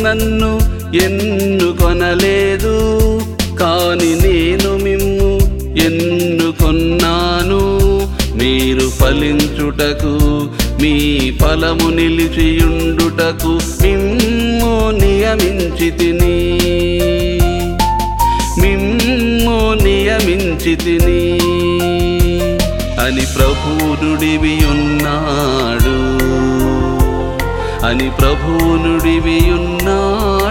నన్ను ఎన్నుకొనలేదు, కాని నేను మిమ్ము ఎన్నుకొన్నాను. మీరు ఫలించుటకు, మీ ఫలము నిలిచియుండుటకు మిమ్ము నియమించితిని, మిమ్ము నియమించితిని అని ప్రభువు నుడివి ఉన్నాడు, అని ప్రభువు నుడివి ఉన్నాడు.